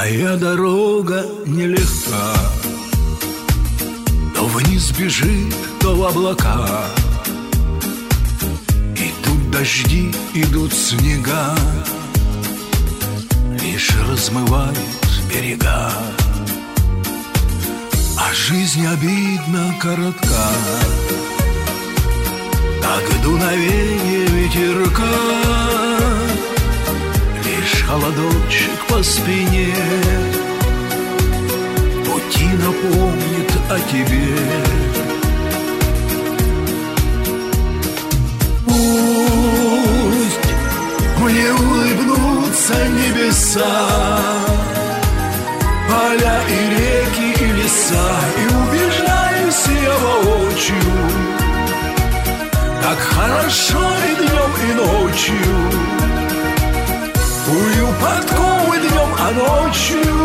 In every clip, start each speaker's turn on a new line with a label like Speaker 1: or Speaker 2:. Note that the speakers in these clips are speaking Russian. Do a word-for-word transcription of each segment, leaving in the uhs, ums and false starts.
Speaker 1: Моя дорога нелегка, то вниз бежит, то в облака. Идут дожди, идут снега, лишь размывают берега. А жизнь обидно коротка, как дуновение ветерка. Лишь холодочек по спине пути напомнит о тебе. Пусть мне улыбнутся небеса, поля и реки и леса, и убеждаюсь я воочию, как хорошо и днем, и ночью. Кую подковы днем, а ночью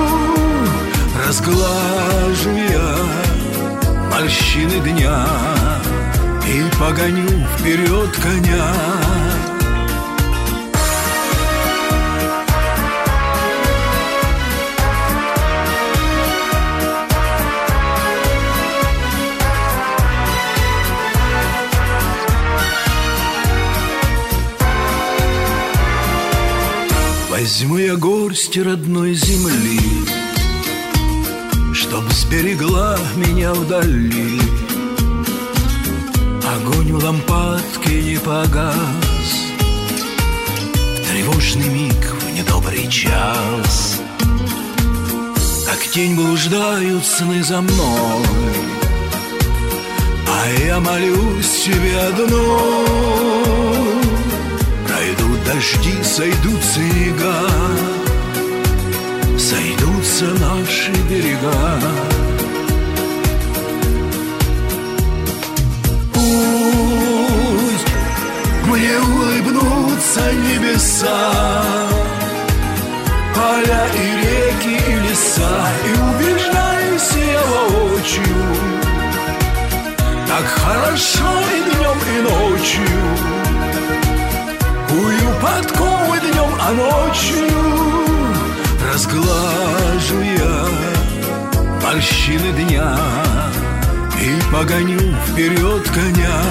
Speaker 1: разглажу я морщины дня и погоню вперед коня. Возьму я горсть родной земли, чтоб сберегла меня вдали. Огонь в лампадке не погас в тревожный миг, в недобрый час. Как тень блуждают сны за мной, а я молюсь тебе одной. Пройдут дожди, сойдут снега, сойдутся наши берега. Пусть мне улыбнутся небеса, поля и реки и леса, и убеждаюсь я воочию, как хорошо и днем, и ночью. Кую подковы днем, а ночью разглажу я морщины дня и погоню вперед коня.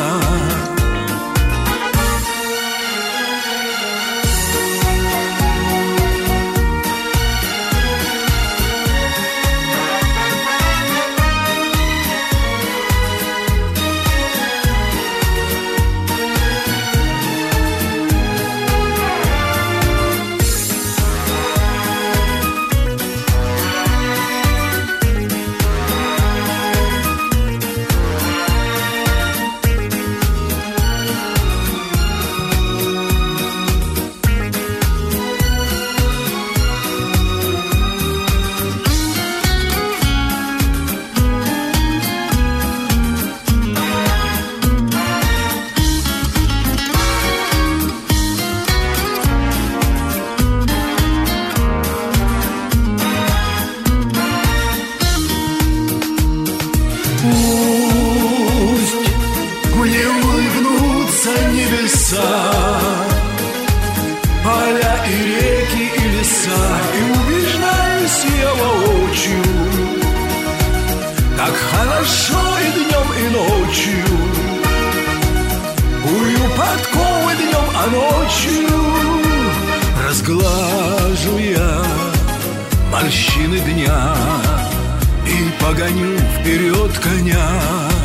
Speaker 1: Мне улыбнутся небеса, поля и реки и леса, и убеждаюсь я воочию, как хорошо и днем, и ночью. Кую подковы днем, а ночью разглажу я морщины дня и погоню вперед коня.